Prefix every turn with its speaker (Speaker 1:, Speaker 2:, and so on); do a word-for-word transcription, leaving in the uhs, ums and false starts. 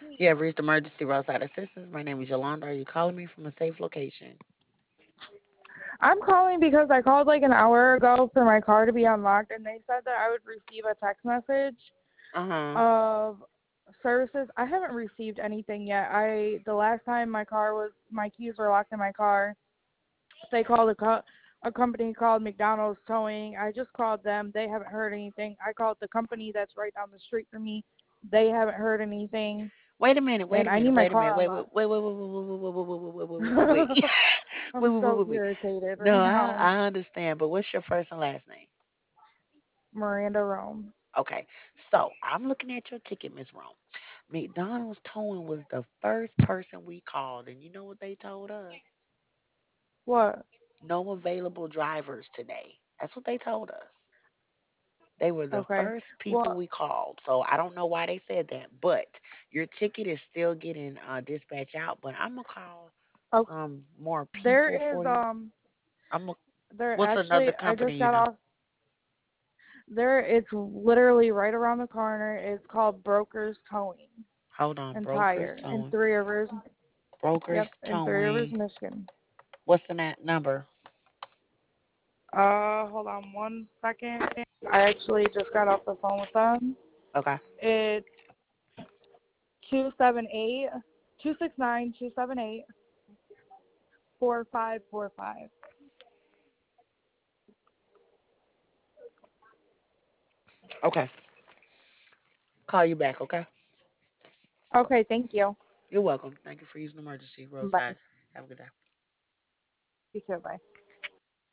Speaker 1: You have reached emergency roadside assistance. My name is Yolanda. Are you calling me from a safe location?
Speaker 2: I'm calling because I called like an hour ago for my car to be unlocked, and they said that I would receive a text message
Speaker 1: Uh huh.
Speaker 2: of services. I haven't received anything yet. I the last time my car was my keys were locked in my car, they called a co- a company called McDonald's Towing. I just called them. They haven't heard anything. I called the company that's right down the street from me. They haven't heard anything,
Speaker 1: Wait a minute. Wait
Speaker 2: and
Speaker 1: a
Speaker 2: I need
Speaker 1: minute.
Speaker 2: my
Speaker 1: Wait a minute.
Speaker 2: car
Speaker 1: Wait. Wait.
Speaker 2: unlocked.
Speaker 1: Wait. Wait. Wait. Wait. Wait. Wait. Wait. Wait. Wait. Wait. Wait. Wait. Wait. Wait. Wait.
Speaker 2: I'm
Speaker 1: Wait.
Speaker 2: so
Speaker 1: Wait. Wait.
Speaker 2: irritated
Speaker 1: No,
Speaker 2: right
Speaker 1: I
Speaker 2: now.
Speaker 1: I understand. But what's your first and last name?
Speaker 2: Miranda Rome.
Speaker 1: Okay. So I'm looking at your ticket, Miss Rome. McDonald's Towing was the first person we called, and you know what they told us?
Speaker 2: What?
Speaker 1: No available drivers today. That's what they told us. They were the
Speaker 2: Okay.
Speaker 1: first people
Speaker 2: Well,
Speaker 1: we called. So I don't know why they said that, but your ticket is still getting uh, dispatched out. But I'm gonna call
Speaker 2: okay.
Speaker 1: um more
Speaker 2: There
Speaker 1: people
Speaker 2: is
Speaker 1: for you.
Speaker 2: um
Speaker 1: I'm gonna,
Speaker 2: there
Speaker 1: what's another
Speaker 2: actually I
Speaker 1: company
Speaker 2: just
Speaker 1: you
Speaker 2: got
Speaker 1: know?
Speaker 2: off there it's literally right around the corner. It's called Brokers Towing
Speaker 1: Hold on,
Speaker 2: and
Speaker 1: Brokers
Speaker 2: Tire in
Speaker 1: Towing.
Speaker 2: Three Rivers.
Speaker 1: Brokers
Speaker 2: Yep, in Three Rivers,
Speaker 1: Towing.
Speaker 2: Michigan.
Speaker 1: What's the na- number?
Speaker 2: Uh hold on one second. I actually just got off the phone with them.
Speaker 1: Okay.
Speaker 2: It's two seven eight two six nine two seven eight four five four five.
Speaker 1: Okay. Call you back. Okay.
Speaker 2: Okay, thank you.
Speaker 1: You're welcome. Thank you for using emergency
Speaker 2: Bye.
Speaker 1: roadside. Have a good day.
Speaker 2: You too, bye.